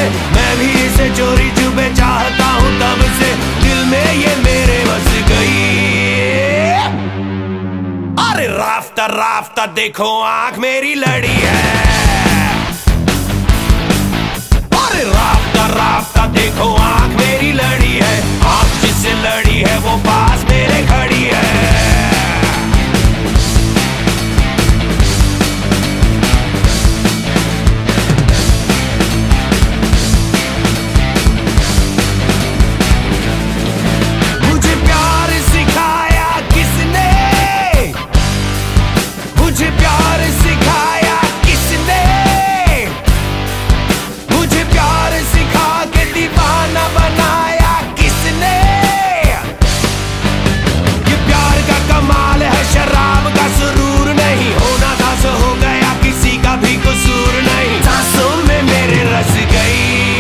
मैं भी इसे चोरी छुपे चाहता हूँ तब से, दिल में ये मेरे बस गई। अरे राफ्ता राफ्ता देखो आंख मेरी लड़ी है, अरे राफ्ता राफ्ता देखो आंख मेरी लड़ी है, आंख जिससे लड़ी है वो पास मेरे खड़ी है। मुझे प्यार सिखाया किसने, मुझे प्यार सिखाया किसने, मुझे प्यार सिखा के दीवाना बनाया किसने। ये प्यार का कमाल है, शराब का सुरूर नहीं, होना था सो हो गया, किसी का भी कसूर नहीं, सांसों में मेरे रस गई।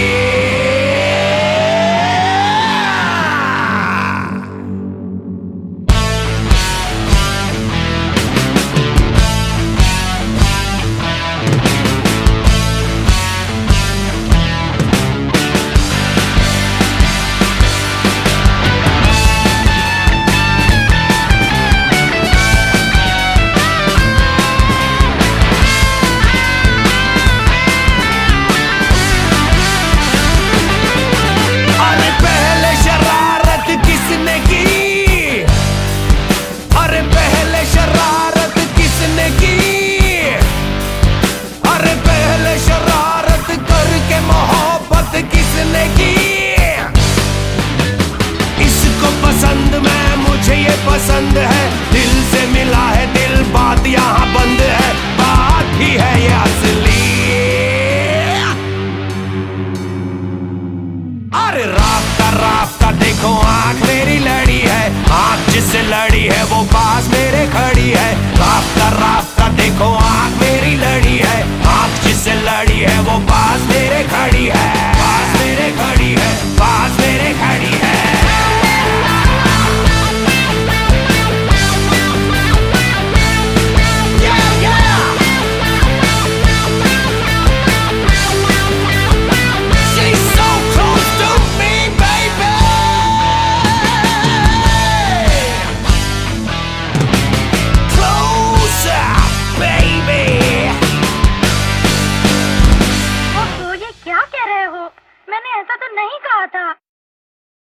पसंद है, दिल से मिला है दिल, बात यहाँ बंद है, बात ही है ये असली। अरे राफ्ता राफ्ता देखो आंख मेरी लड़ी है, आंख जिससे लड़ी है वो पास मेरे खड़ी है। राफ्ता राफ्ता देखो आंख मेरी लड़ी है, आंख जिससे लड़ी है वो पास मेरे खड़ी है।